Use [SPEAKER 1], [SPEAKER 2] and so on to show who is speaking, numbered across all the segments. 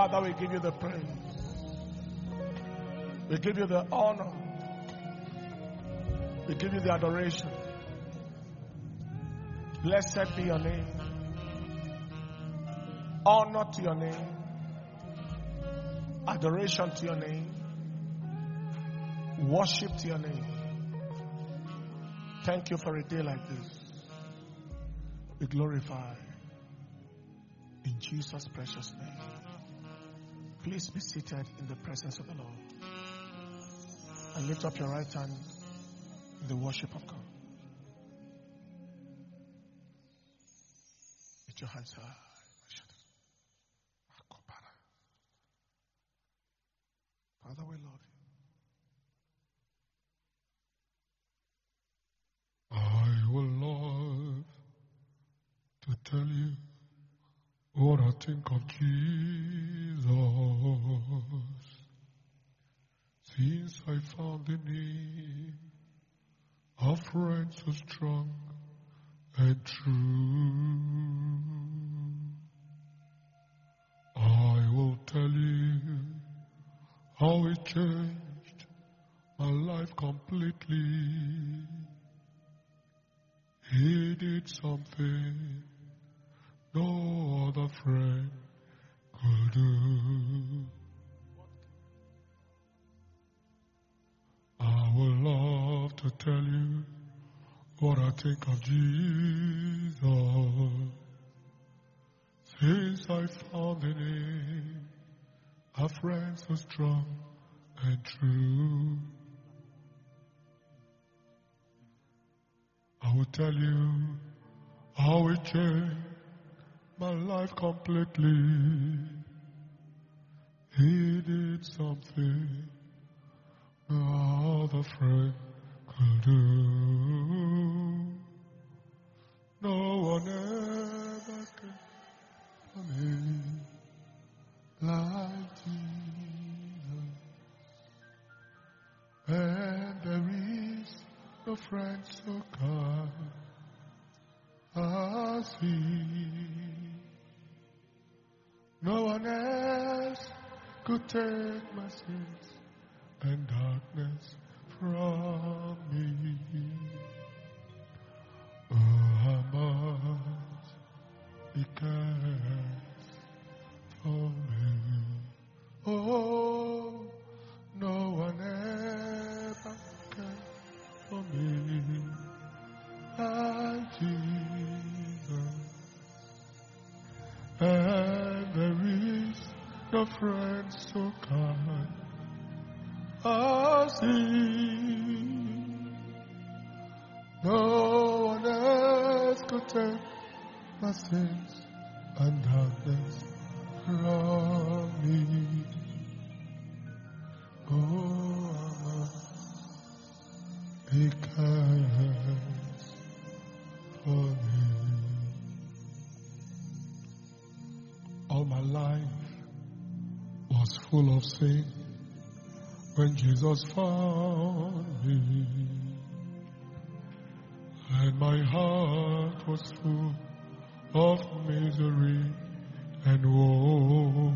[SPEAKER 1] Father, we give you the praise. We give you the honor. We give you the adoration. Blessed be your name. Honor to your name. Adoration to your name. Worship to your name. Thank you for a day like this. We glorify in Jesus' precious name. Please be seated in the presence of the Lord. And lift up your right hand in the worship of God. Lift your hands high. Father, we love you. I will love to tell you what I think of Jesus. Since I found in Him a friend so strong and true, I will tell you how it changed my life completely. He did something no other friend could do. I would love to tell you what I think of Jesus. Since I found in Him a friend so strong and true, I will tell you how it changed my life completely. He did something no other friend could do. No one ever came for me like Jesus, and there is no friend so kind as He. No one else could take my sins and darkness from me. Oh, how much He cares for me. Oh, no one ever cared for me like Jesus. And there is no friend so kind as He. No one else could take my sins and darkness from me. Oh, He cares for me. All my life was full of sin when Jesus found me, and my heart was full of misery and woe.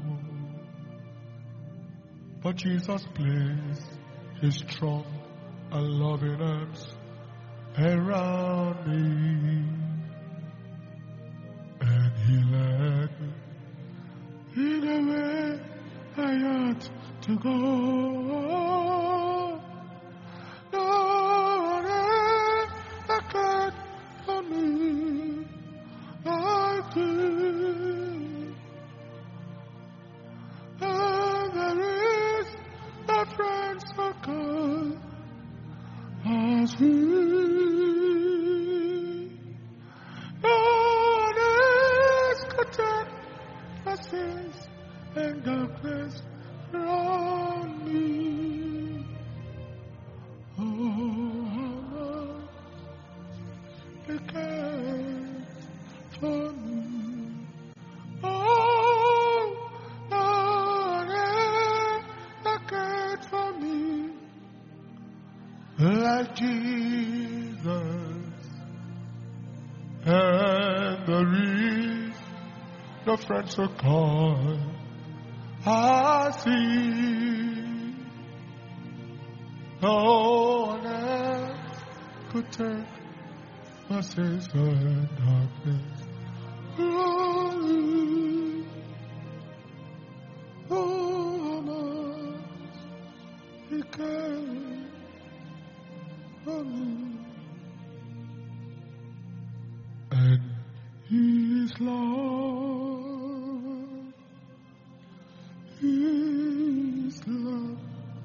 [SPEAKER 1] But Jesus placed His strong and loving arms around me, and He led me in the way I ought to go. No one ever cared for me like Him, and there is no friend so good as He. No one else could take my sins and darkness from me. Oh, how much He cares for me. Oh, no one ever cared for me like Jesus. And there is no friend so kind I see no one else could take my sins and darkness. Glory, oh, much He cared for me, and His love, His love.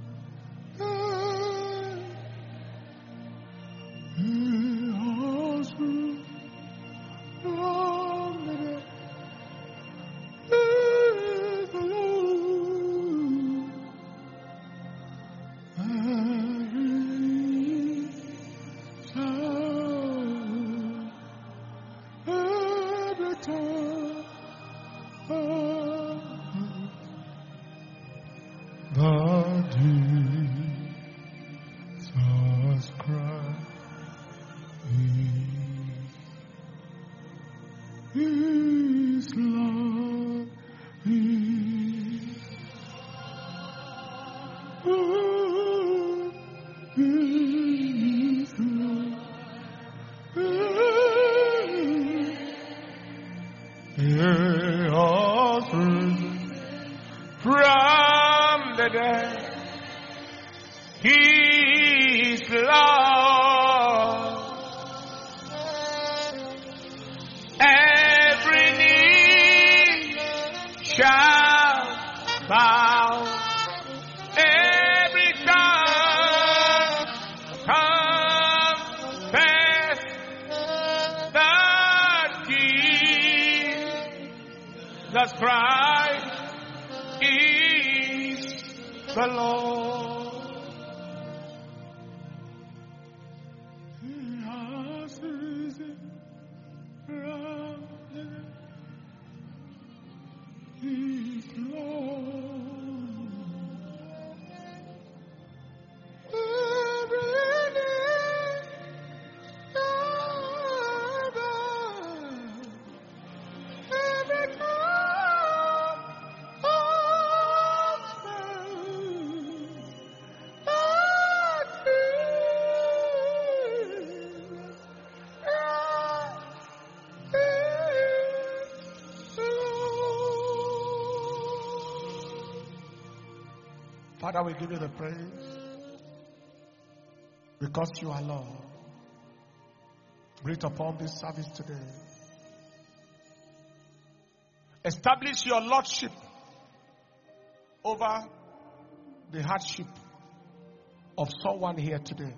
[SPEAKER 1] Father, we give you the praise because you are Lord. Breathe upon this service today. Establish your lordship over the hardship of someone here today.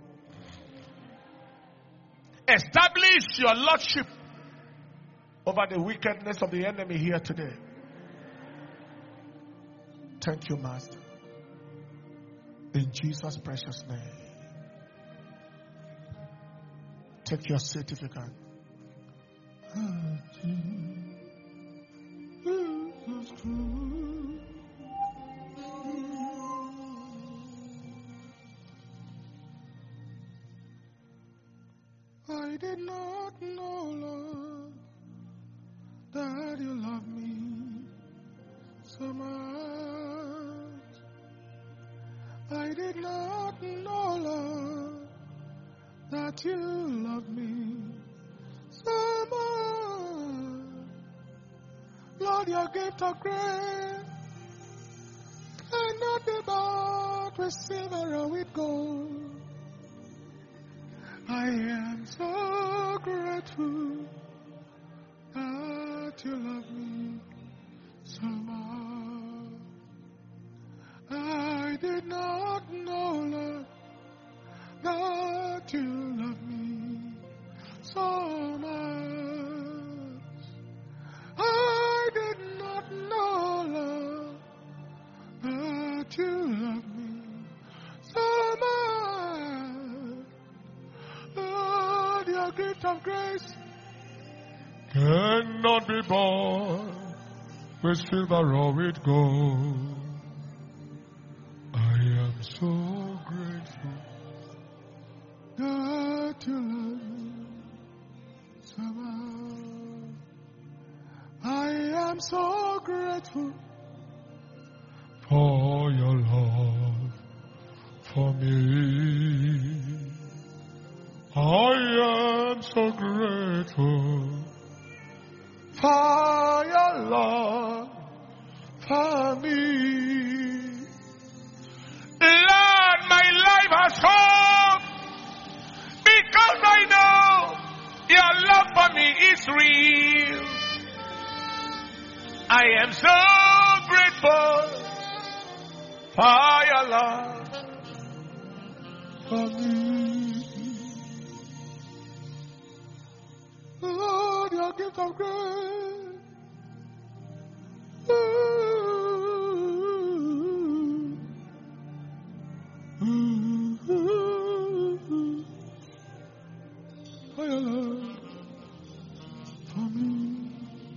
[SPEAKER 1] Establish your lordship over the wickedness of the enemy here today. Thank you, Master. In Jesus' precious name. Take your certificate. I did not know, Lord, that you love me so much. I did not know, Lord, that you love me so much. Lord, your gift of grace cannot be bought with silver or with gold. I am so grateful that you love me so much. I did not know, Lord, that you love me so much. I did not know, Lord, that you love me so much. Lord, your gift of grace cannot be bought with silver or with gold. I am so grateful that you love me so much. I am so grateful for your love for me. I am so grateful for your love for me. Lord, my life has hope because I know your love for me is real. I am so grateful for your love for me. Lord, your gift of grace. For your love for me.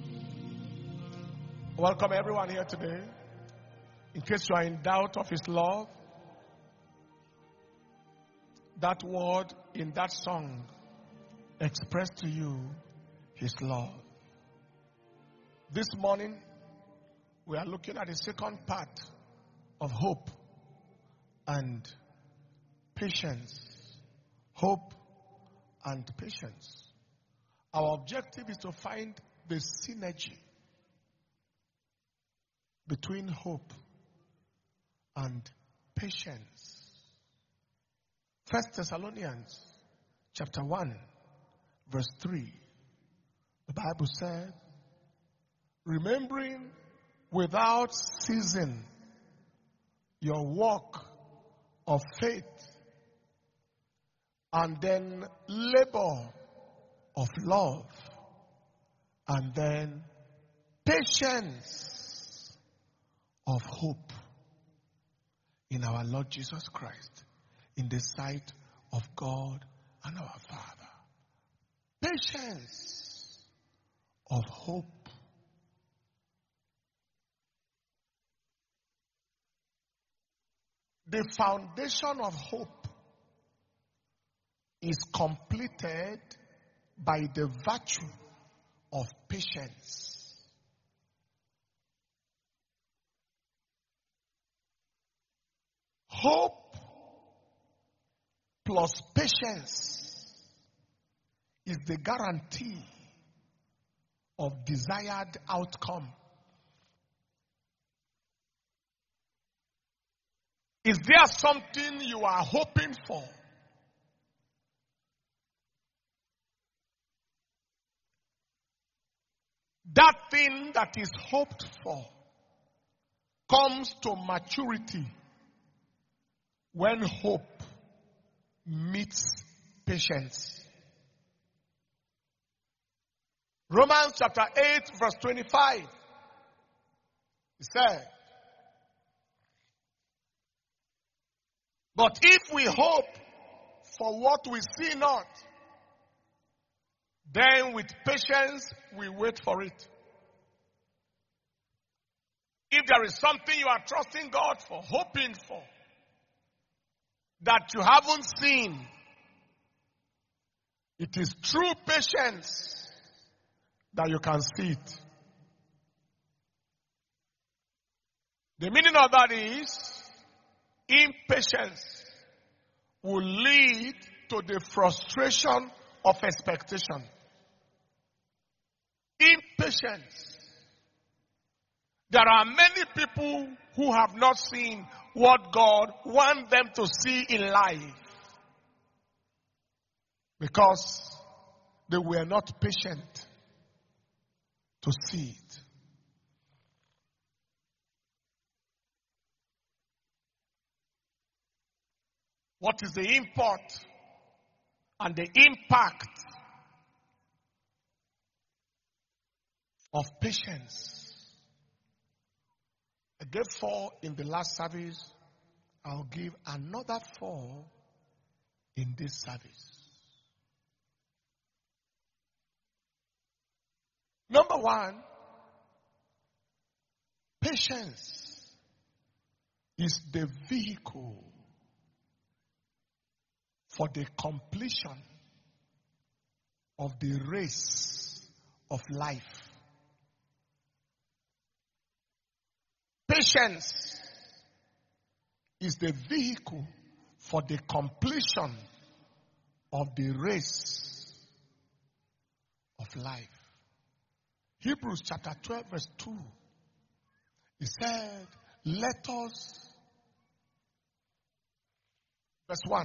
[SPEAKER 1] Welcome everyone here today. In case you are in doubt of His love, that word in that song expressed to you His love. This morning, we are looking at the second part of hope and patience. Hope and patience. Our objective is to find the synergy between hope and patience. 1 Thessalonians chapter 1 verse 3. The Bible said, remembering without ceasing your work of faith and then labor of love and then patience of hope in our Lord Jesus Christ in the sight of God and our Father. Patience of hope. The foundation of hope is completed by the virtue of patience. Hope plus patience is the guarantee of desired outcome. Is there something you are hoping for? That thing that is hoped for comes to maturity when hope meets patience. Romans chapter 8 verse 25. He said, but if we hope for what we see not, then with patience we wait for it. If there is something you are trusting God for, hoping for, that you haven't seen, it is true patience that you can see it. The meaning of that is, impatience will lead to the frustration of expectation. Impatience. There are many people who have not seen what God wants them to see in life because they were not patient to see it. What is the import and the impact of patience? I gave 4 in the last service. I'll give another 4 in this service. Number 1, patience is the vehicle for the completion of the race of life. Patience is the vehicle for the completion of the race of life. Hebrews chapter 12 verse 2. He said, let us, verse 1.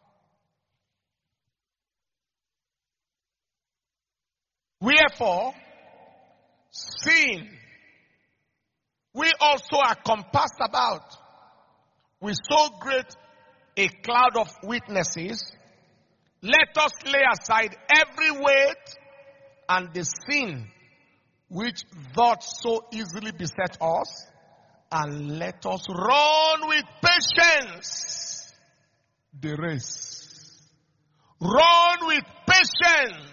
[SPEAKER 1] Wherefore, seeing we also are compassed about with so great a cloud of witnesses, let us lay aside every weight and the sin which doth so easily beset us, and let us run with patience the race. Run with patience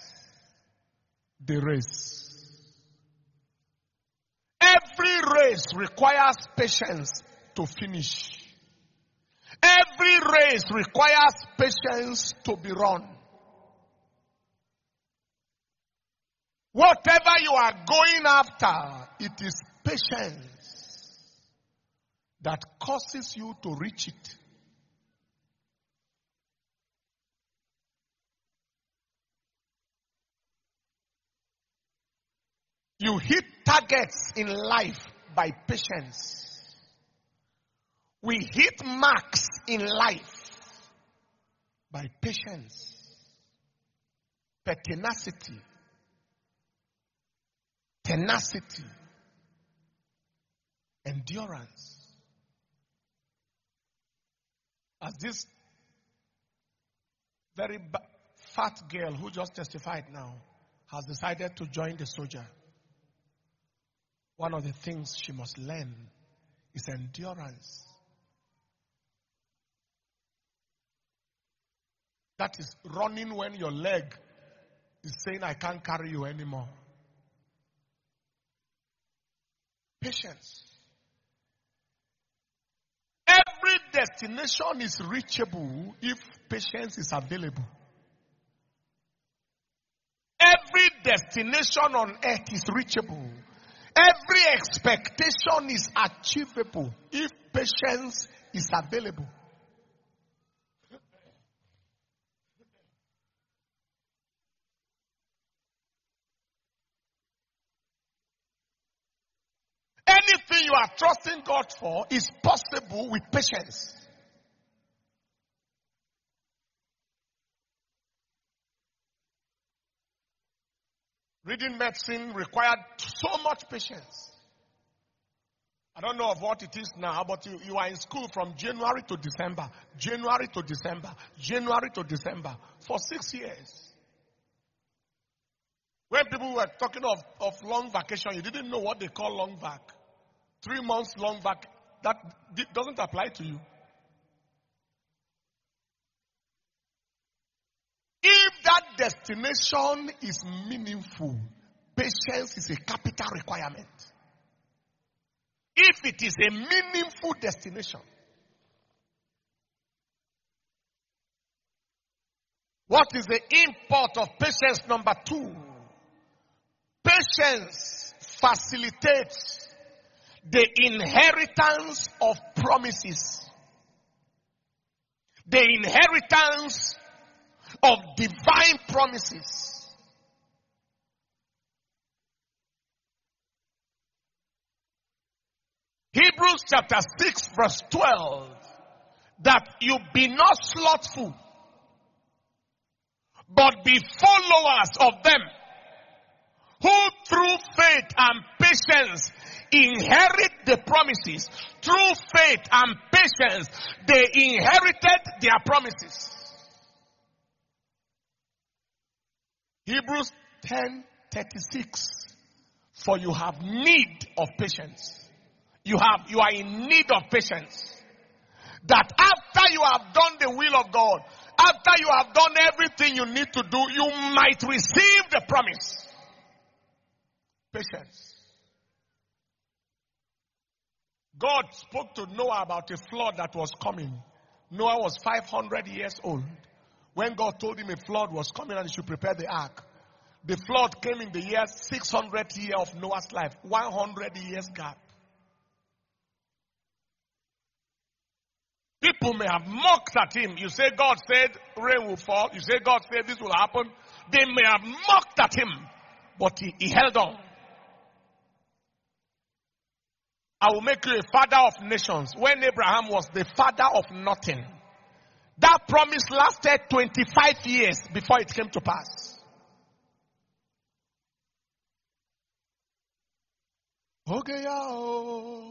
[SPEAKER 1] the race. Every race requires patience to finish. Every race requires patience to be run. Whatever you are going after, it is patience that causes you to reach it. You hit targets in life by patience. We hit marks in life by patience, pertinacity, tenacity, endurance. As this very fat girl who just testified now has decided to join the soldier, one of the things she must learn is endurance. That is running when your leg is saying, I can't carry you anymore. Patience. Every destination is reachable if patience is available. Every destination on earth is reachable. Every expectation is achievable if patience is available. Anything you are trusting God for is possible with patience. Reading medicine required so much patience. I don't know of what it is now, but you are in school from January to December, January to December, January to December for 6 years. When people were talking of long vacation, you didn't know what they call long vac. 3 months long vac, that doesn't apply to you. If that destination is meaningful, patience is a capital requirement. If it is a meaningful destination. What is the import of patience? Number 2. Patience facilitates the inheritance of promises. The inheritance of divine promises. Hebrews chapter 6 verse 12. That you be not slothful, but be followers of them who through faith and patience inherit the promises. Through faith and patience, they inherited their promises. Hebrews 10:36. For you have need of patience. You are in need of patience. That after you have done the will of God, after you have done everything you need to do, you might receive the promise. Patience. God spoke to Noah about a flood that was coming. Noah was 500 years old when God told him a flood was coming and he should prepare the ark. The flood came in the year 600 year of Noah's life, 100 years gap. People may have mocked at him. You say God said rain will fall. You say God said this will happen. They may have mocked at him, but he held on. I will make you a father of nations. When Abraham was the father of nothing, that promise lasted 25 years before it came to pass. Ogeyao,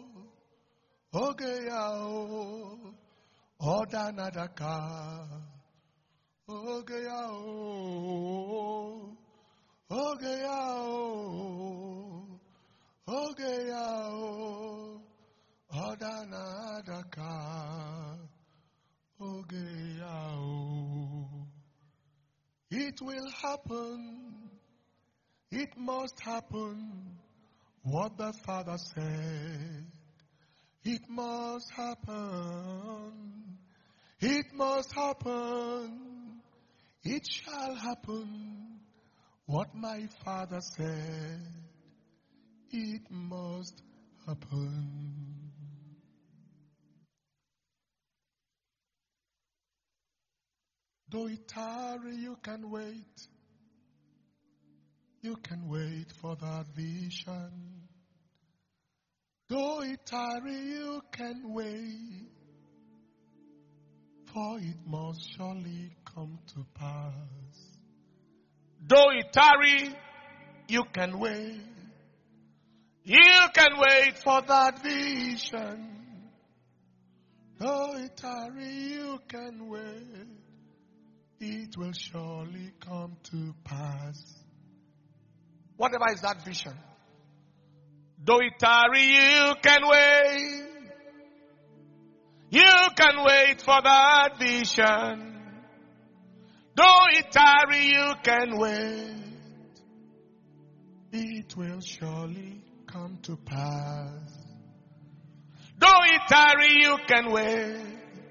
[SPEAKER 1] Ogeyao, Odanadaka, Ogeyao, Ogeyao, Ogeyao, Odanadaka, Ogeyao. It will happen. It must happen. What the Father said. It must happen. It must happen. It shall happen. What my Father said. It must happen. Though it tarry, you can wait. You can wait for that vision. Though it tarry, you can wait. For it must surely come to pass. Though it tarry, you can wait. You can wait for that vision. Though it tarry, you can wait. It will surely come to pass. Whatever is that vision. Though it tarry, you can wait. You can wait for that vision. Though it tarry, you can wait. It will surely come to pass. Though it tarry, you can wait.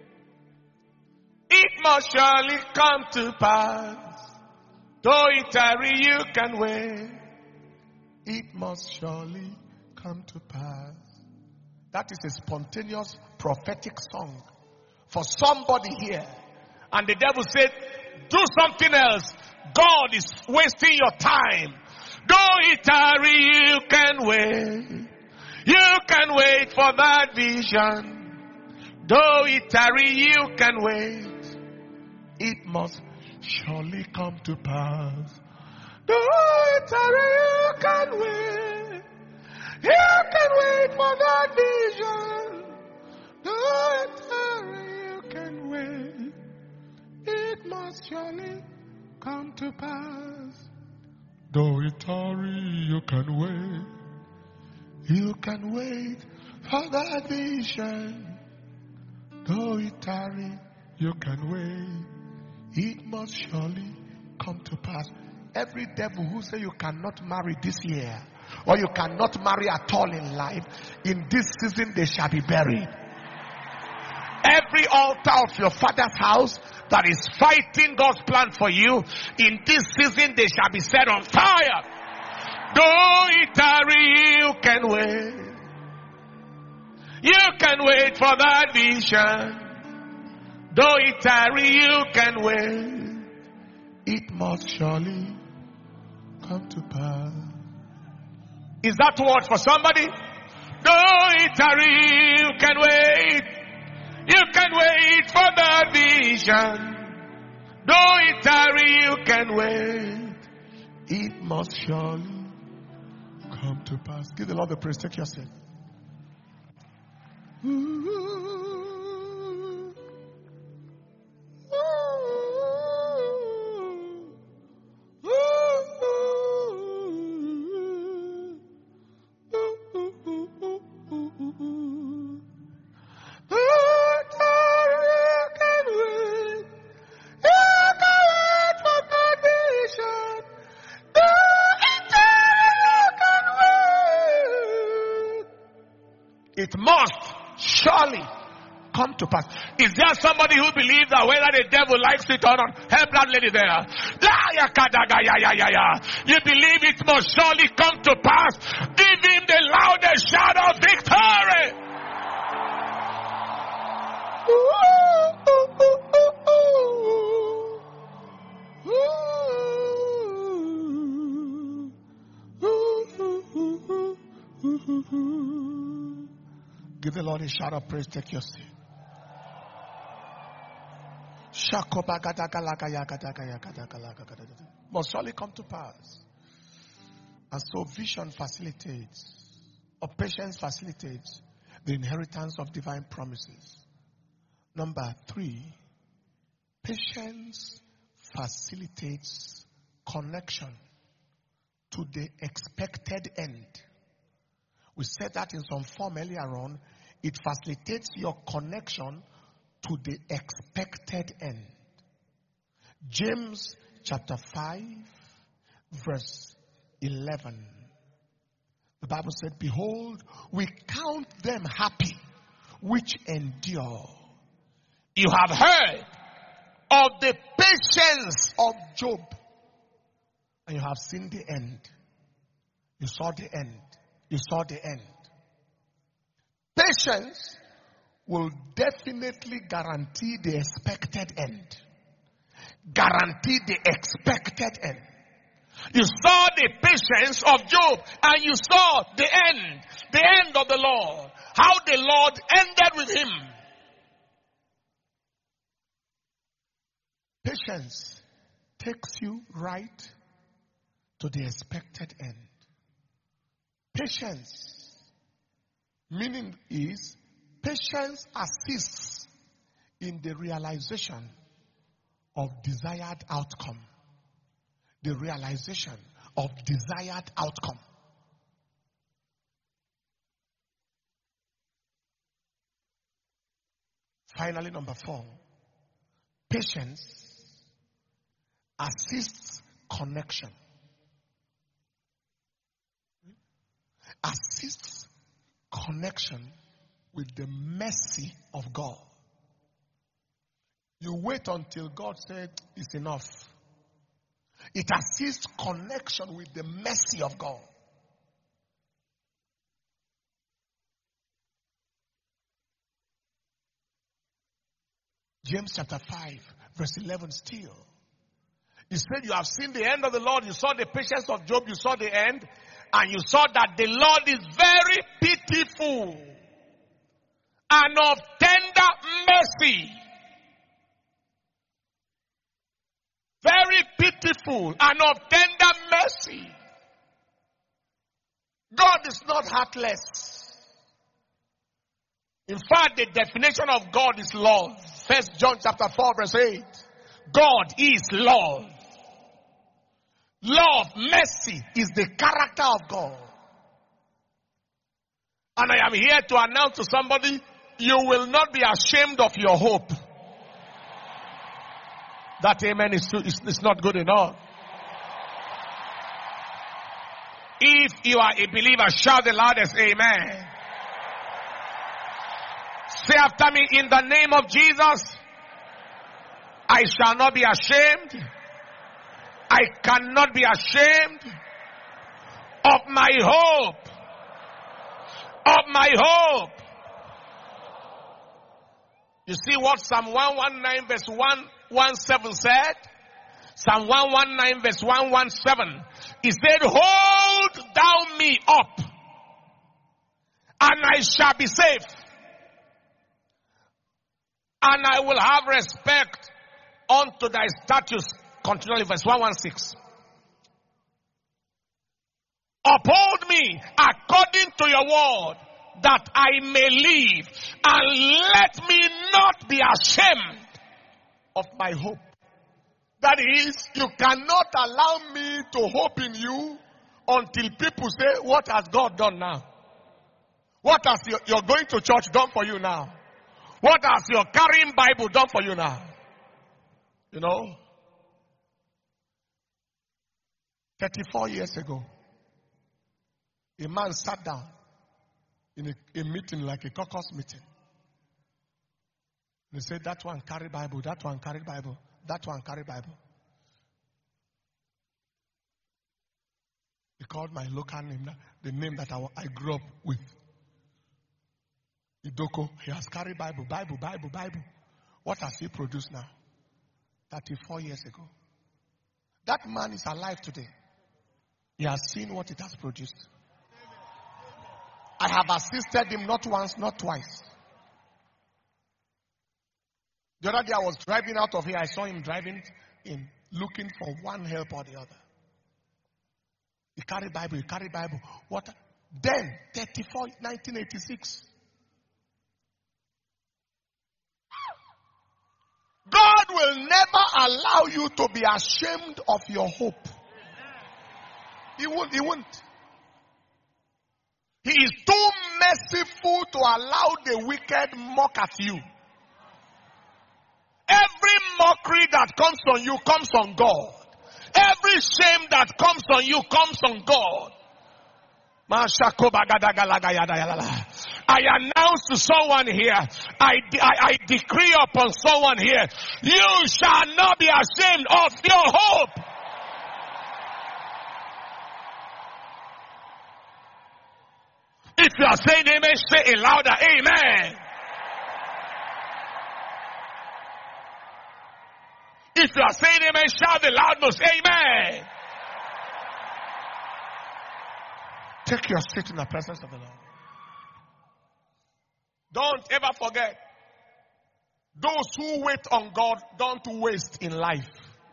[SPEAKER 1] It must surely come to pass. Though it tarry, you can wait. It must surely come to pass. That is a spontaneous prophetic song for somebody here. And the devil said, do something else. God is wasting your time. Though it tarry, you can wait. You can wait for that vision. Though it tarry, you can wait. It must surely come to pass. Though it tarry, you can wait. You can wait for that vision. Though it tarry, you can wait. It must surely come to pass. Though it tarry, you can wait. You can wait for that vision. Though it tarry, you can wait. It must surely come to pass. Every devil who say you cannot marry this year, or you cannot marry at all in life, in this season they shall be buried. Every altar of your father's house that is fighting God's plan for you, in this season they shall be set on fire. Though it tarry, you can wait. You can wait for that vision. Though it tarry, you can wait. It must surely come to pass. Is that word for somebody? Though it tarry, you can wait. You can wait for that vision. Though it tarry, you can wait. It must surely come to pass. Give the Lord the praise. Take your seat. It must surely come to pass. Is there somebody who believes that whether the devil likes it or not? Help that lady there. You believe it must surely come to pass. Give him the loudest shout of victory. Woo! Give the Lord a shout of praise. Take your seat. Must surely come to pass. And so vision facilitates, or patience facilitates, the inheritance of divine promises. Number 3, patience facilitates connection to the expected end. We said that in some form earlier on. It facilitates your connection to the expected end. James chapter 5 verse 11. The Bible said, behold, we count them happy which endure. You have heard of the patience of Job, and you have seen the end. You saw the end. You saw the end. Patience will definitely guarantee the expected end. Guarantee the expected end. You saw the patience of Job, and you saw the end of the Lord. How the Lord ended with him. Patience takes you right to the expected end. Patience, meaning is, patience assists in the realization of desired outcome. The realization of desired outcome. Finally, number 4, patience assists connection. Assists connection with the mercy of God. You wait until God said it's enough. It assists connection with the mercy of God. James chapter 5 verse 11 still. He said, you have seen the end of the Lord. You saw the patience of Job. You saw the end. And you saw that the Lord is very pitiful and of tender mercy. Very pitiful and of tender mercy. God is not heartless. In fact, the definition of God is love. 1 John chapter 4 verse 8. God is love. Love, mercy is the character of God. And I am here to announce to somebody, you will not be ashamed of your hope. That amen is not good enough. If you are a believer, shout the loudest amen. Say after me, in the name of Jesus, I shall not be ashamed. I cannot be ashamed of my hope. Of my hope. You see what Psalm 119 verse 117 said? Psalm 119 verse 117. He said, hold thou me up, and I shall be safe. And I will have respect unto thy statutes. Continually, verse 116. Uphold me according to your word, that I may live, and let me not be ashamed of my hope. That is, you cannot allow me to hope in you until people say, what has God done now? What has your going to church done for you now? What has your carrying Bible done for you now? You know? 34 years ago, a man sat down in a meeting, like a caucus meeting. They said, that one carry Bible, that one carry Bible, that one carry Bible. He called my local name, the name that I grew up with. Idoko. He has carried Bible. What has he produced now? 34 years ago. That man is alive today. He has seen what it has produced. I have assisted him not once, not twice. The other day I was driving out of here. I saw him driving in, looking for one help or the other. He carried Bible, What? Then, 1986. God will never allow you to be ashamed of your hope. He won't. He is too merciful to allow the wicked mock at you. Every mockery that comes on you comes on God. Every shame that comes on you comes on God. I announce to someone here, I decree upon someone here, you shall not be ashamed of your hope. If you are saying amen, say it louder, amen. If you are saying amen, shout the loudest, amen. Take your seat in the presence of the Lord. Don't ever forget, those who wait on God don't waste in life.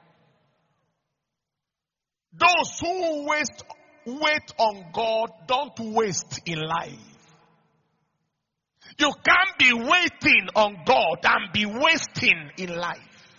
[SPEAKER 1] Those who wait on God don't waste in life. You can't be waiting on God and be wasting in life.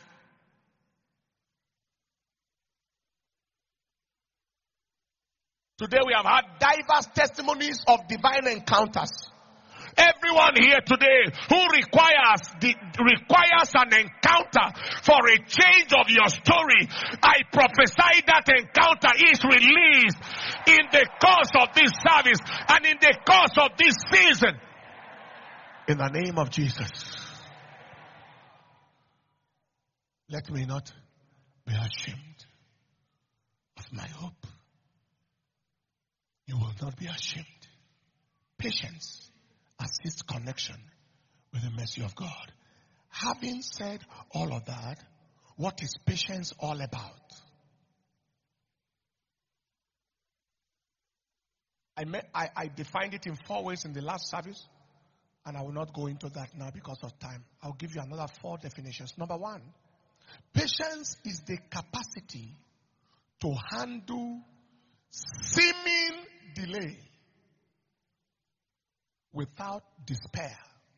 [SPEAKER 1] Today we have had diverse testimonies of divine encounters. Everyone here today who requires an encounter for a change of your story, I prophesy that encounter is released in the course of this service and in the course of this season. In the name of Jesus. Let me not be ashamed of my hope. You will not be ashamed. Patience assists connection with the mercy of God. Having said all of that, what is patience all about? I defined it in 4 ways in the last service, and I will not go into that now because of time. I'll give you another 4 definitions. Number 1, patience is the capacity to handle seeming delay without despair.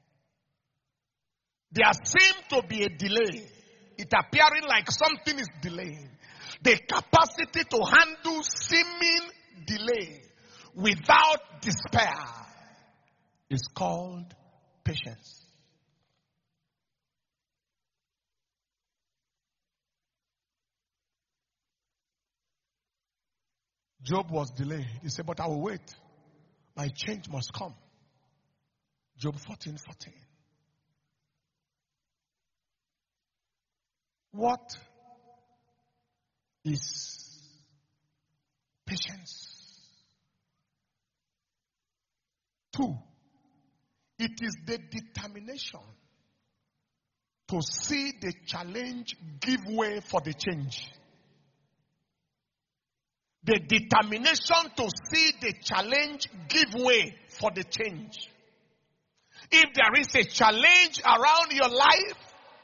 [SPEAKER 1] There seems to be a delay. It appearing like something is delayed. The capacity to handle seeming delay without despair is called patience. Job was delayed. He said, but I will wait. My change must come. Job 14:14. What is patience? 2, it is the determination to see the challenge give way for the change. The determination to see the challenge give way for the change. If there is a challenge around your life,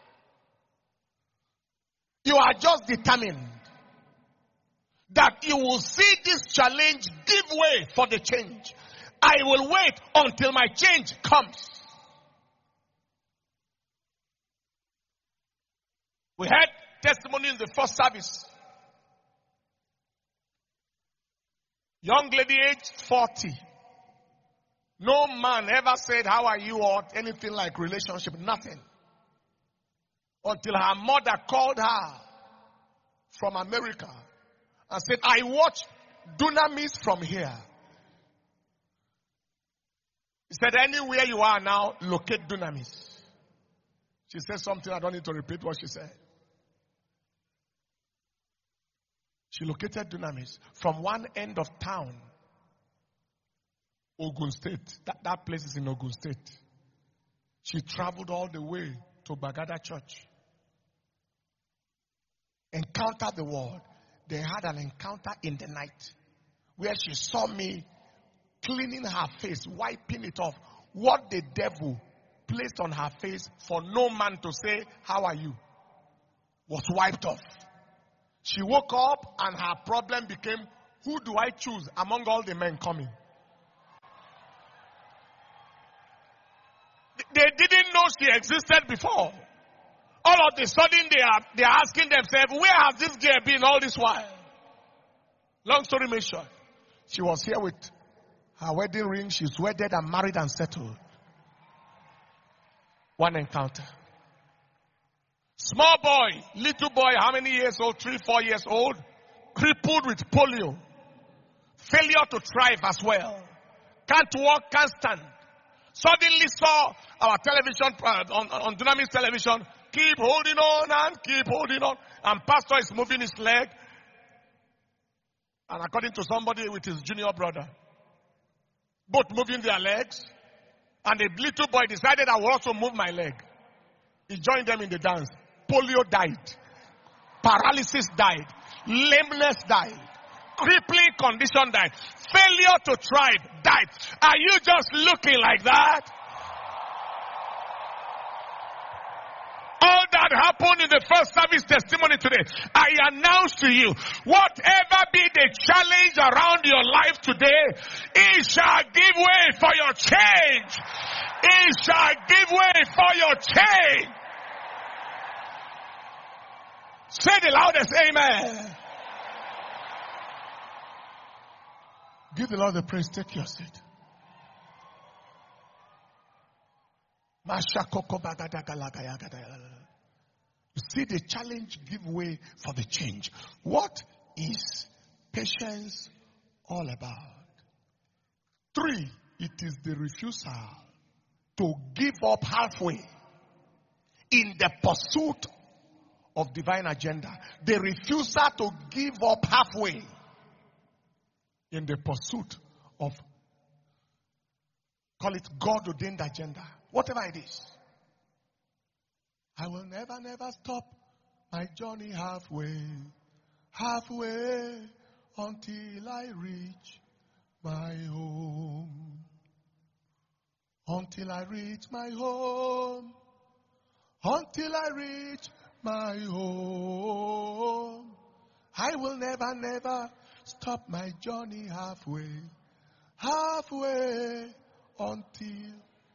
[SPEAKER 1] you are just determined that you will see this challenge give way for the change. I will wait until my change comes. We had testimony in the first service. Young lady aged 40. No man ever said, how are you, or anything like relationship, nothing. Until her mother called her from America and said, I watched Dunamis from here. He said, anywhere you are now, locate Dunamis. She said something, I don't need to repeat what she said. She located Dunamis from one end of town, Ogun State. That place is in Ogun State. She traveled all the way to Bagada Church. Encountered the Word. They had an encounter in the night where she saw me cleaning her face, wiping it off. What the devil placed on her face for no man to say, how are you, was wiped off. She woke up and her problem became, who do I choose among all the men coming? They didn't know she existed before. All of a sudden they are asking themselves, where has this girl been all this while? Long story made short, she was here with her wedding ring. She's wedded and married and settled. One encounter. Small boy, little boy, how many years old? 3, 4 years old. Crippled with polio. Failure to thrive as well. Can't walk, can't stand. Suddenly saw our television, on Dunamis television, keep holding on and keep holding on. And pastor is moving his leg. And according to somebody with his junior brother, both moving their legs. And the little boy decided I will also move my leg. He joined them in the dance. Polio died. Paralysis died. Lameness died. Crippling condition died. Failure to thrive died. Are you just looking like that? All that happened in the first service testimony today, I announce to you, whatever be the challenge around your life today, it shall give way for your change. It shall give way for your change. Say the loudest amen. Give the Lord the praise. Take your seat. You see the challenge give way for the change. What is patience all about? 3, it is the refusal to give up halfway in the pursuit of divine agenda. The refusal to give up halfway in the pursuit of, call it God-ordained agenda. Whatever it is. I will never, never stop my journey halfway, halfway until I reach my home. Until I reach my home. Until I reach my home. I will never, never stop my journey halfway, halfway until.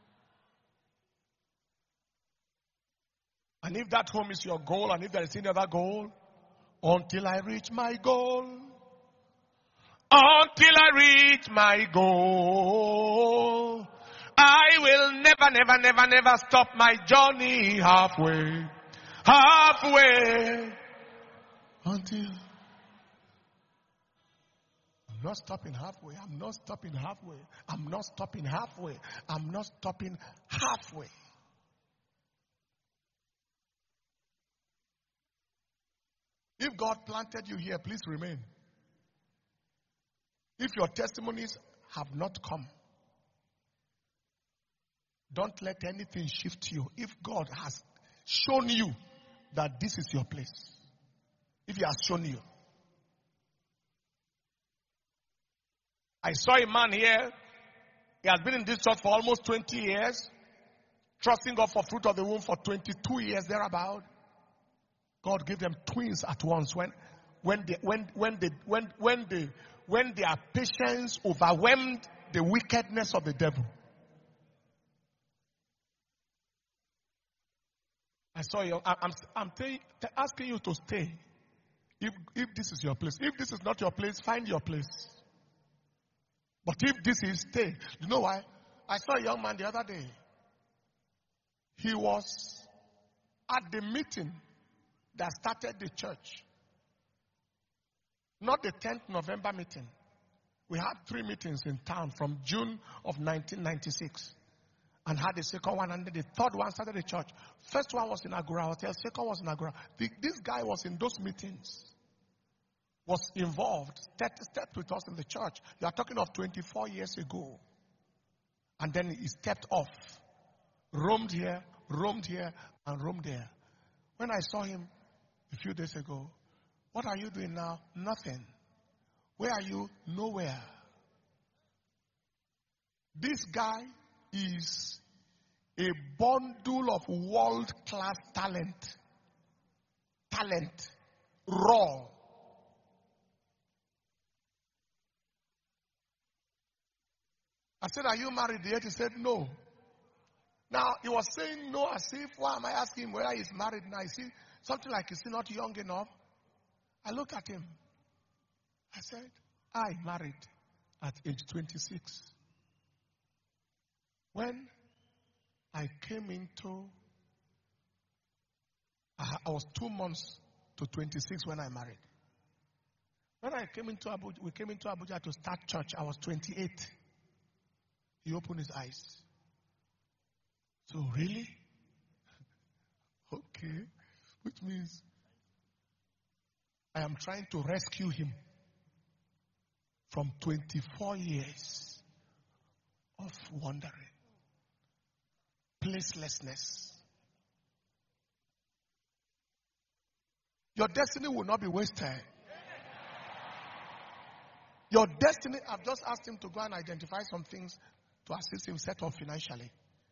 [SPEAKER 1] And if that home is your goal, and if there is any other goal, until I reach my goal. Until I reach my goal. I will never, never, never, never stop my journey halfway. Halfway. Until. I'm not stopping halfway. I'm not stopping halfway. I'm not stopping halfway. I'm not stopping halfway. If God planted you here, please remain. If your testimonies have not come, don't let anything shift you. If God has shown you that this is your place, if He has shown you. I saw a man here. He has been in this church for almost 20 years, trusting God for fruit of the womb for 22 years thereabout. God gave them twins at once when their patience overwhelmed the wickedness of the devil. I saw you. I'm asking you to stay. If this is your place. If this is not your place, find your place. But if this is, stay. You know why? I saw a young man the other day. He was at the meeting that started the church. Not the 10th November meeting. We had 3 meetings in town from June of 1996. And had the second one, and then the third one started the church. First one was in Agora Hotel, second was in Agora. This guy was in those meetings. Was involved, stepped with us in the church. You are talking of 24 years ago. And then he stepped off. Roamed here, and roamed there. When I saw him a few days ago, what are you doing now? Nothing. Where are you? Nowhere. This guy is a bundle of world-class talent. Talent. Raw. I said, are you married yet? He said, no. Now, he was saying no as if, why am I asking him whether he's married now? You see, something like, is he not young enough? I looked at him. I said, I married at age 26. When I came into, I was 2 months to 26 when I married. When I came into Abuja, we came into Abuja to start church, I was 28. He opened his eyes. So really? Okay. Which means I am trying to rescue him from 24 years of wandering, placelessness. Your destiny will not be wasted. Your destiny, I've just asked him to go and identify some things to assist him set up financially.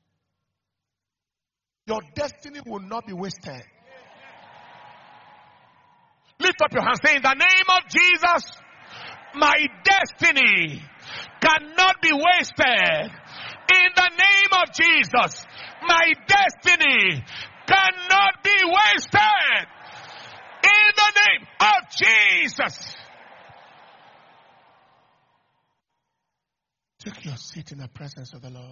[SPEAKER 1] Your destiny will not be wasted. Lift up your hands, say, in the name of Jesus, my destiny cannot be wasted. In the name of Jesus, my destiny cannot be wasted. In the name of Jesus. Take your seat in the presence of the Lord.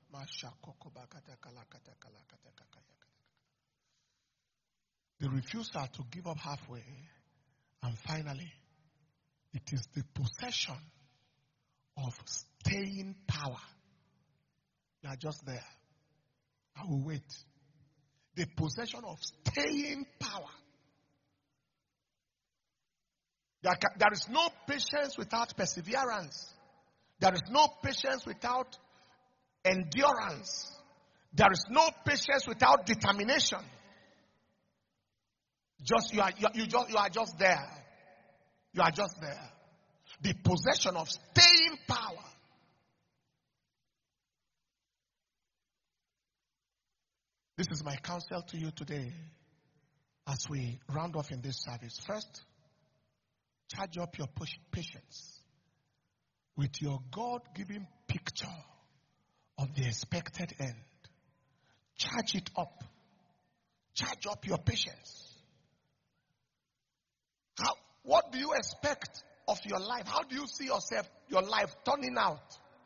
[SPEAKER 1] The refusal to give up halfway. And finally, it is the possession of staying power. You are just there. I will wait. The possession of staying power. There is no patience without perseverance. There is no patience without endurance. There is no patience without determination. You are just there. You are just there. The possession of staying power. This is my counsel to you today as we round off in this service. First, charge up your patience with your God-given picture of the expected end. Charge it up. Charge up your patience. What do you expect of your life? How do you see yourself, your life turning out?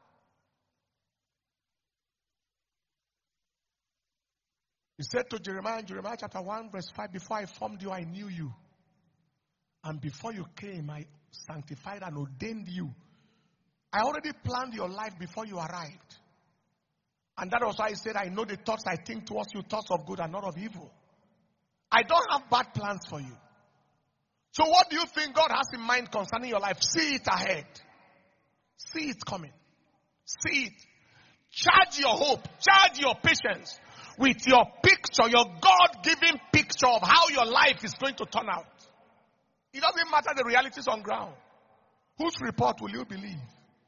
[SPEAKER 1] He said to Jeremiah in Jeremiah chapter 1 verse 5, before I formed you, I knew you. And before you came, I sanctified and ordained you. I already planned your life before you arrived. And that was why I said, I know the thoughts I think towards you, thoughts of good and not of evil. I don't have bad plans for you. So what do you think God has in mind concerning your life? See it ahead. See it coming. See it. Charge your hope. Charge your patience with your picture, your God-given picture of how your life is going to turn out. It doesn't matter the realities on ground. Whose report will you believe?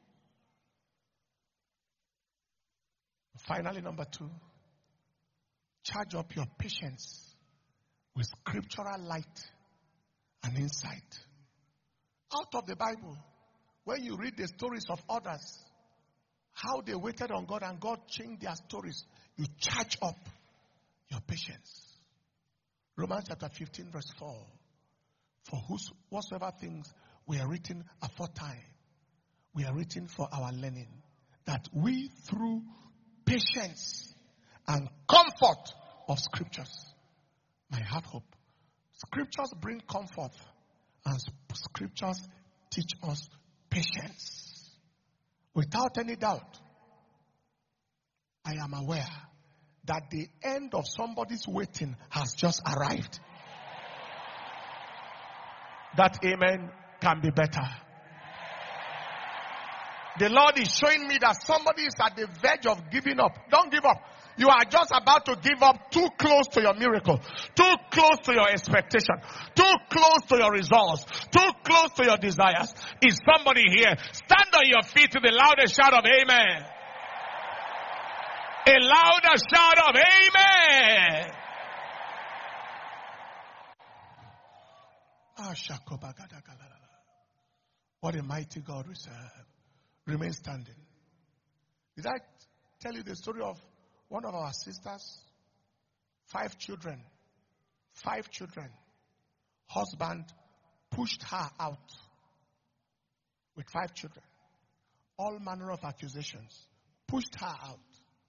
[SPEAKER 1] Finally, number 2. Charge up your patience with scriptural light and insight. Out of the Bible, when you read the stories of others, how they waited on God and God changed their stories, you charge up your patience. Romans chapter 15 verse 4. For whatsoever things were written aforetime, we are written for our learning, that we through patience and comfort of scriptures might have hope. Scriptures bring comfort and scriptures teach us patience. Without any doubt, I am aware that the end of somebody's waiting has just arrived. That amen can be better. The Lord is showing me that somebody is at the verge of giving up. Don't give up. You are just about to give up, too close to your miracle, too close to your expectation, too close to your results, too close to your desires. Is somebody here? Stand on your feet to the loudest shout of amen. A louder shout of amen. What a mighty God we serve. Remain standing. Did I tell you the story of one of our sisters? 5 children. 5 children. Husband pushed her out with 5 children. All manner of accusations. Pushed her out.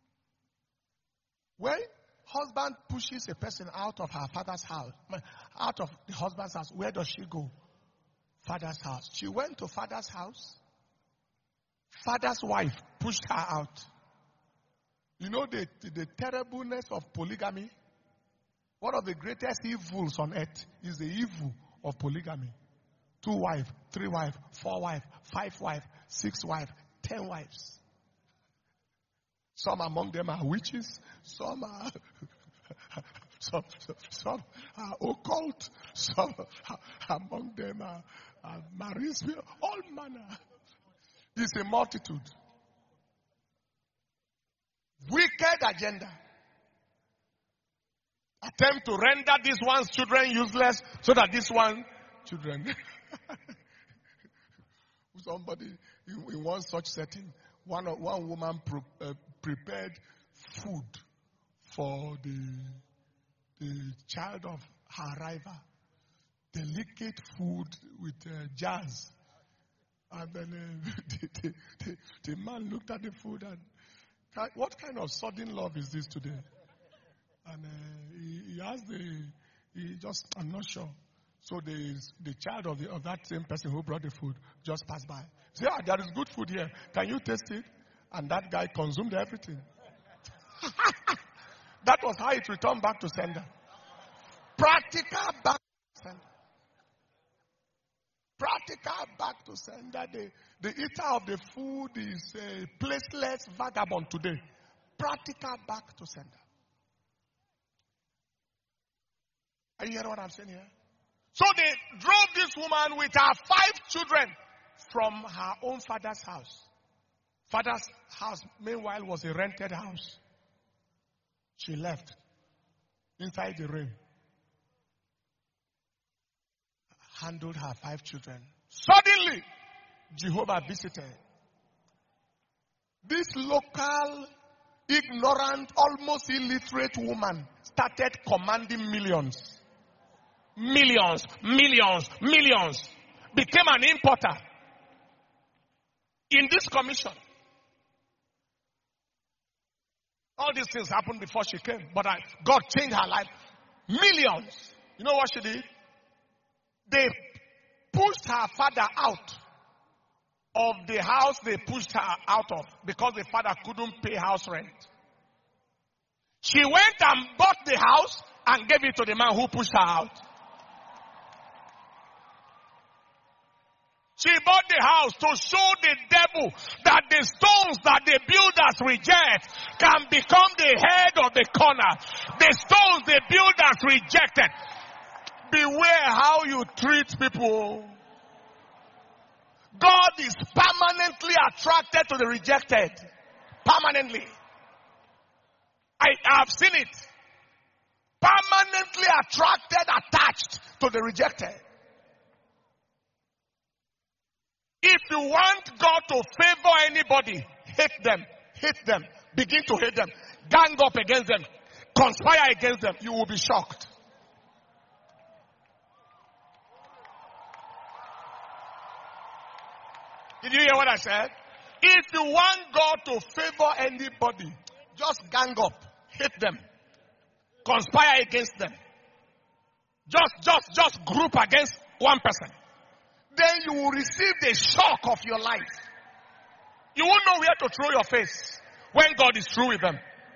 [SPEAKER 1] When husband pushes a person out of her father's house, out of the husband's house, where does she go? Father's house. She went to father's house. Father's wife pushed her out. You know the terribleness of polygamy? One of the greatest evils on earth is the evil of polygamy. 2 wives, 3 wives, 4 wives, 5 wives, 6 wives, 10 wives. Some among them are witches. Some are some are occult. Some among them are marine spirit. All manner. It's a multitude. Wicked agenda. Attempt to render this one's children useless so that this one children. Somebody in one such setting, one woman prepared food for the child of her rival. Delicate food with jars. And then the man looked at the food and, what kind of sudden love is this today? And he asked I'm not sure. So the child of that same person who brought the food just passed by. Say, there is good food here. Can you taste it? And that guy consumed everything. That was how it returned back to sender. Practical back to sender. Practical back to sender. The eater of the food is a placeless vagabond today. Practical back to sender. Are you hearing what I'm saying here? So they drove this woman with her 5 children from her own father's house. Father's house, meanwhile, was a rented house. She left inside the rain. Handled her 5 children. Suddenly, Jehovah visited. This local, ignorant, almost illiterate woman started commanding millions. Millions, millions, millions. Became an importer in this commission. All these things happened before she came, but God changed her life. Millions. You know what she did? They pushed her father out of the house they pushed her out of because the father couldn't pay house rent. She went and bought the house and gave it to the man who pushed her out. She bought the house to show the devil that the stones that the builders reject can become the head of the corner. The stones the builders rejected. Beware how you treat people. God is permanently attracted to the rejected. Permanently. I have seen it. Permanently attracted, attached to the rejected. If you want God to favor anybody, hate them, begin to hate them, gang up against them, conspire against them, you will be shocked. Did you hear what I said? If you want God to favor anybody, just gang up, hate them, conspire against them. Just group against one person. Then you will receive the shock of your life. You won't know where to throw your face when God is through with them.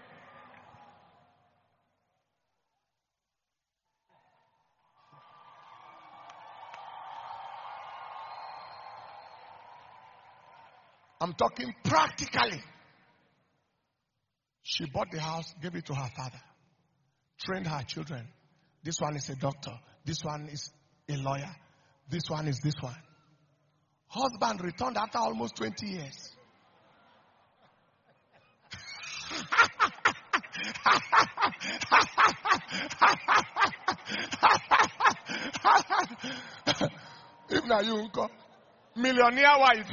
[SPEAKER 1] I'm talking practically. She bought the house, gave it to her father, trained her children. This one is a doctor. This one is a lawyer. This one is this one. Husband returned after almost 20 years. If now you uncle, millionaire wife.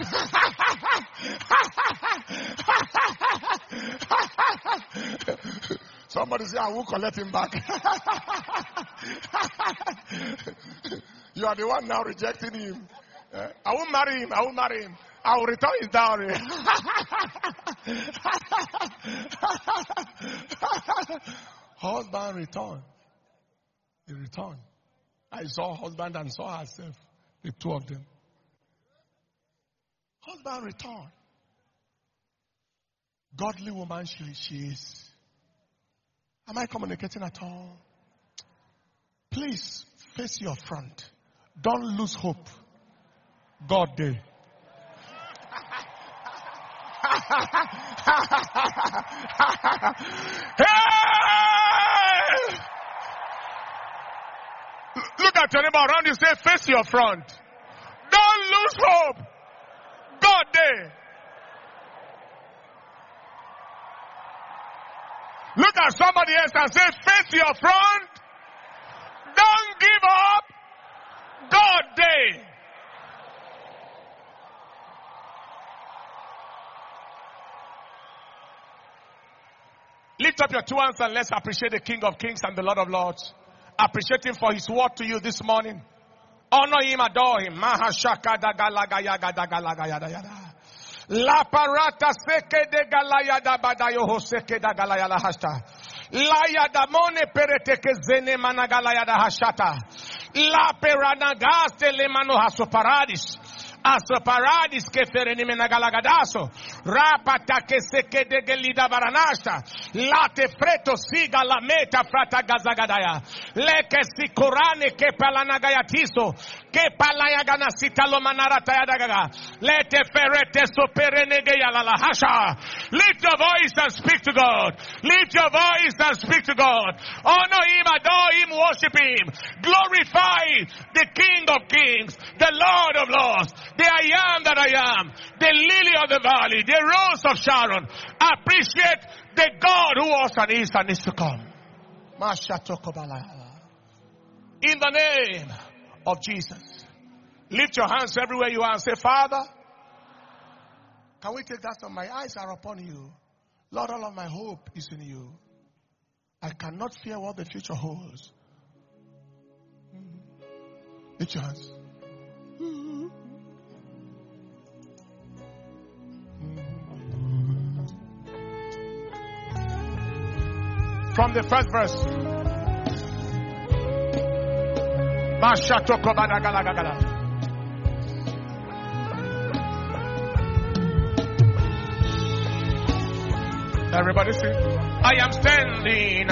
[SPEAKER 1] Somebody say, I will collect him back. You are the one now rejecting him. I won't marry him. I won't marry him. I will return his dowry. Husband returned. He returned. I saw husband and saw herself. The two of them. Husband returned. Godly woman she is. Am I communicating at all? Please face your front. Don't lose hope. God day. Hey! Look at your neighbor around you. Say, face your front. Don't lose hope. God day. Look at somebody else and say, face your front. Don't give up. God day. Lift up your two hands and let's appreciate the King of Kings and the Lord of Lords. Appreciate him for his word to you this morning. Honor him, adore him. Mahashaka dagalagaya dagalagaya. La parata seke de galayada badayo hoseke da galayala hashta. La yadamone pereteke zene managalayada hashata. La peranagaste le mano hasoparadis. Asoparadis ke fereni menagalagadaso. Rapata ke seke de gelida baranasta. La te freto siga la meta frata gazagadaya. Le ke sikurane ke palanagayatiso. Ke palayagana sitalo manarata yadagaga. Le te ferete soperenege yalala hasha. Lift your voice and speak to God. Lift your voice and speak to God. Honor him, adore him, worship him. Glorify the King of Kings, the Lord of Lords, the I am that I am, the lily of the valley, the rose of Sharon. Appreciate the God who was and is to come. In the name of Jesus. Lift your hands everywhere you are and say, Father, can we take that song? My eyes are upon you. Lord, all of my hope is in you. I cannot fear what the future holds. Lift your hands. From the first verse. Everybody sing. I am standing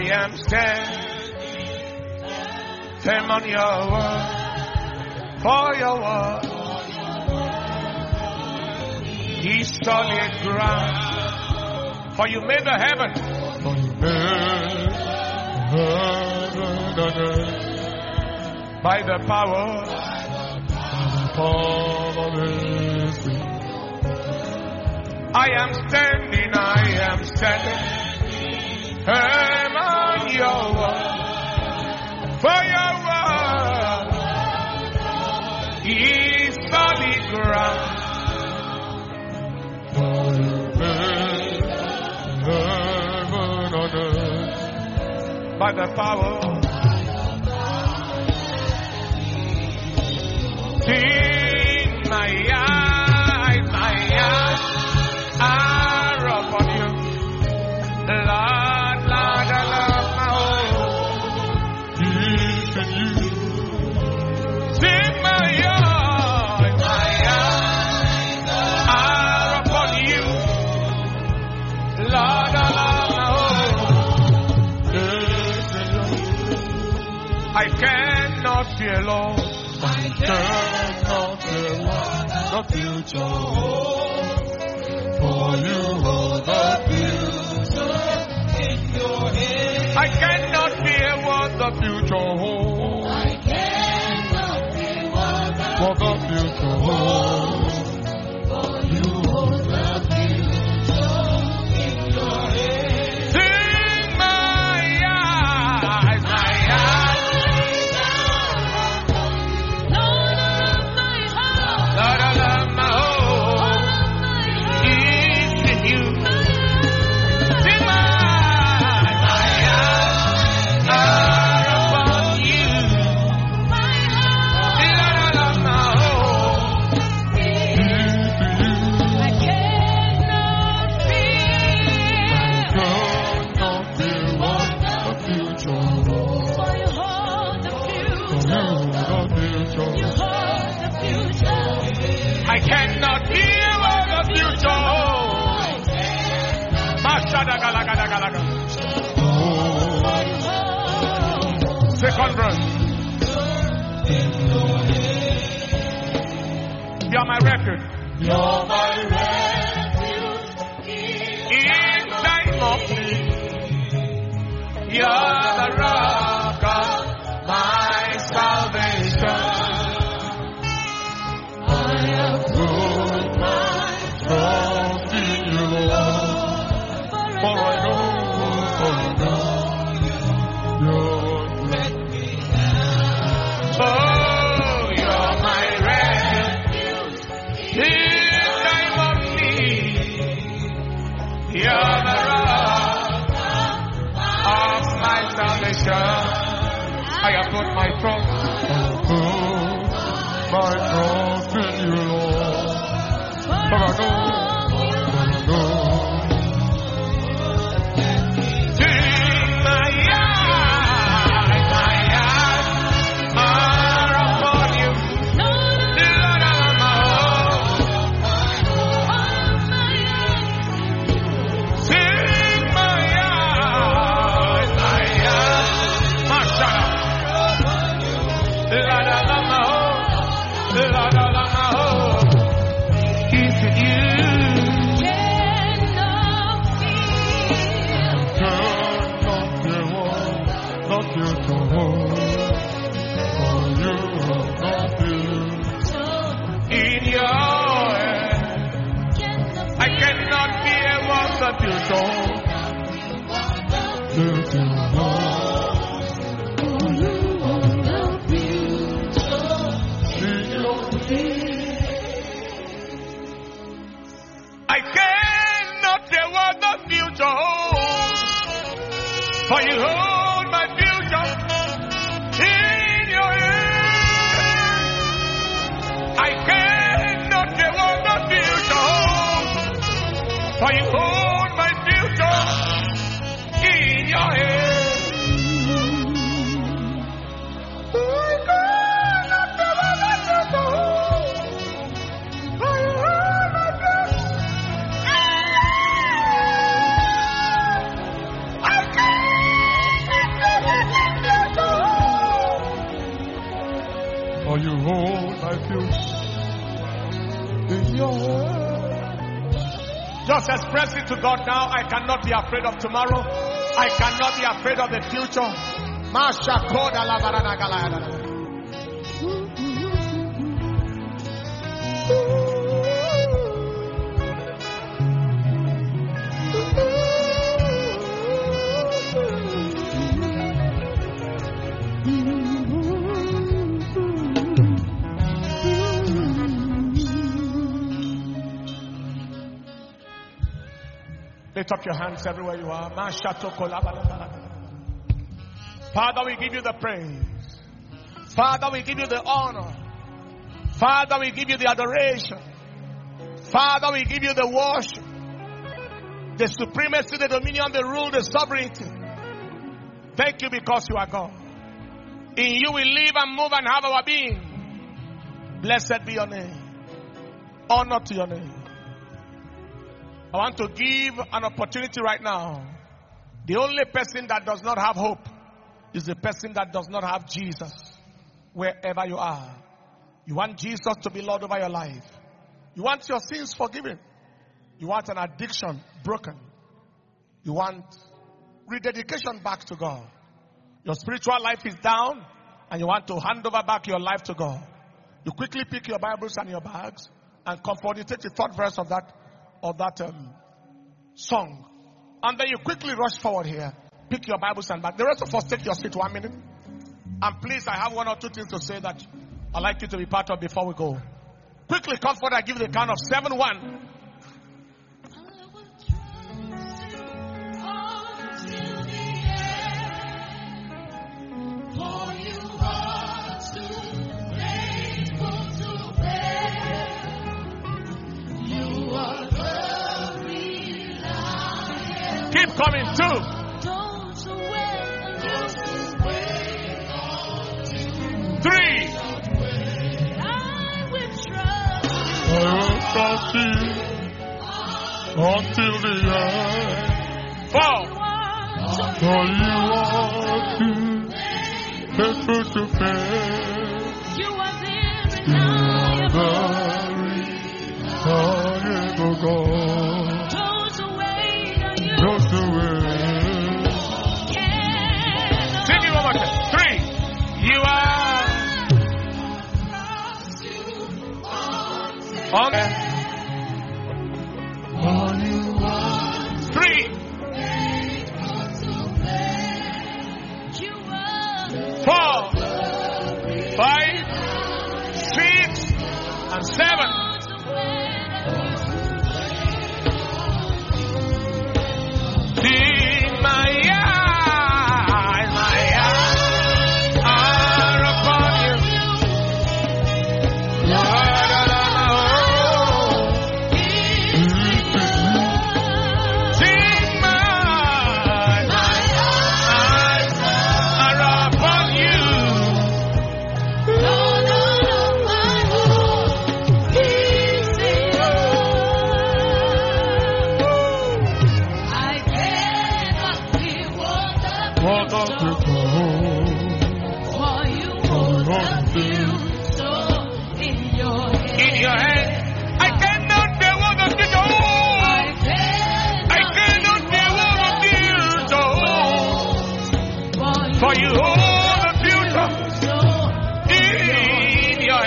[SPEAKER 1] firm on your word, for your word is solid ground. For you made the heaven, by the power of His will. I am standing firm on your word, for your word is solid ground. By the power, sing my eyes are upon you, Lord, Lord, I love my hope is in you. Sing my eyes are upon you, Lord, I love my hope is in you. I cannot fear, Lord. I cannot fear what the future holds, for you hold the future in your hands. I cannot fear what the future holds. I cannot fear what the future holds, for you hold the future in your hands. Sing Second verse. You're my refuge.
[SPEAKER 2] You're my refuge
[SPEAKER 1] In time of need. You're the rock of my salvation.
[SPEAKER 2] I have put my trust in you, Lord. For I know you're let me down.
[SPEAKER 1] Oh, you're my refuge in time of need. You're the rock of my salvation. I have put my trust.
[SPEAKER 2] My trust in you, Lord. For I know.
[SPEAKER 1] Sing my eyes are upon you. Lord of my hope. Sing my eyes, Mashallah. Lord of my hope. Lord of my hope. Is it you?
[SPEAKER 2] Not you to hold, for you not you.
[SPEAKER 1] In your hand, I cannot be a walk of your soul.
[SPEAKER 2] You to hold, for you not you. In your
[SPEAKER 1] I cannot be a walk of future hold, for you hold my future in your hand. I cannot be a walk of future hold, for you hold my future in your hand. I cannot be a walk of future hold, for you hold my future.
[SPEAKER 2] For you hold my future in your hand.
[SPEAKER 1] Just express it to God now. I cannot be afraid of tomorrow. I cannot be afraid of the future. Masha koda la barana galaya. Lift up your hands everywhere you are. Father, we give you the praise. Father, we give you the honor. Father, we give you the adoration. Father, we give you the worship. The supremacy, the dominion, the rule, the sovereignty. Thank you because you are God. In you we live and move and have our being. Blessed be your name. Honor to your name. I want to give an opportunity right now. The only person that does not have hope is the person that does not have Jesus. Wherever you are, you want Jesus to be Lord over your life. You want your sins forgiven. You want an addiction broken. You want rededication back to God. Your spiritual life is down and you want to hand over back your life to God. You quickly pick your Bibles and your bags and come forward. You take the third verse of that song. And then you quickly rush forward here. Pick your Bibles and back. The rest of us, take your seat 1 minute. And please, I have one or two things to say that I'd like you to be part of before we go. Quickly come forward. I give you the count of 7, 1. Keep coming, 2.
[SPEAKER 2] Don't wait
[SPEAKER 1] 3.
[SPEAKER 2] I will trust you until the end.
[SPEAKER 1] 4.
[SPEAKER 2] For you are too faithful to fail.
[SPEAKER 3] You are irreliable.
[SPEAKER 2] Reliable God.
[SPEAKER 3] Those who wait on you.
[SPEAKER 2] Those who wait. Sing it one more time. 3. You are on 3. 4, 5, 6, and 7. See my eyes are upon you. Lord, see my eyes are upon you. What of the cold? In your hand, I cannot bear what of the door. I cannot bear what of the door. For you hold the future in your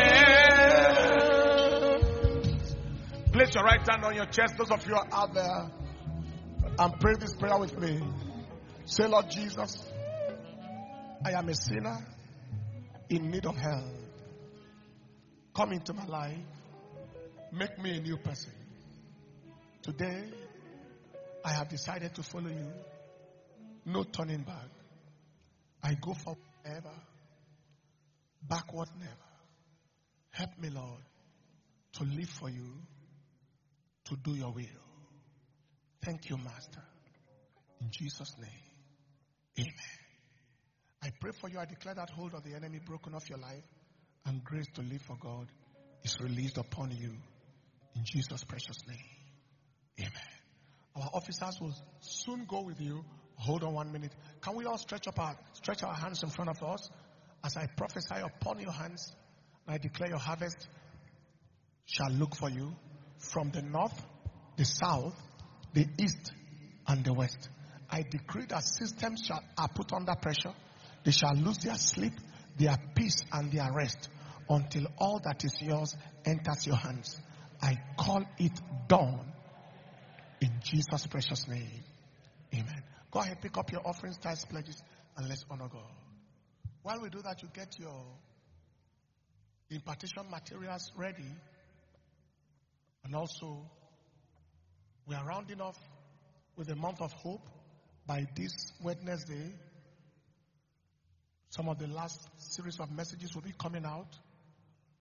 [SPEAKER 2] hand. Place your right hand on your chest. Those of you who are out there, and pray this prayer with me. Say, Lord Jesus, I am a sinner in need of help. Come into my life. Make me a new person. Today, I have decided to follow you. No turning back. I go forward forever. Backward never. Help me, Lord, to live for you, to do your will. Thank you, Master. In Jesus' name, amen. I pray for you. I declare that hold of the enemy broken off your life, and grace to live for God is released upon you. In Jesus' precious name, amen. Our officers will soon go with you. Hold on 1 minute. Can we all stretch our hands in front of us as I prophesy upon your hands? And I declare your harvest shall look for you from the north, the south, the east, and the west. I decree that systems are put under pressure. They shall lose their sleep, their peace, and their rest until all that is yours enters your hands. I call it done in Jesus' precious name. Amen. Go ahead, pick up your offerings, tithes, pledges, and let's honor God. While we do that, you get your impartition materials ready. And also, we are rounding off with the month of hope. By this Wednesday, some of the last series of messages will be coming out.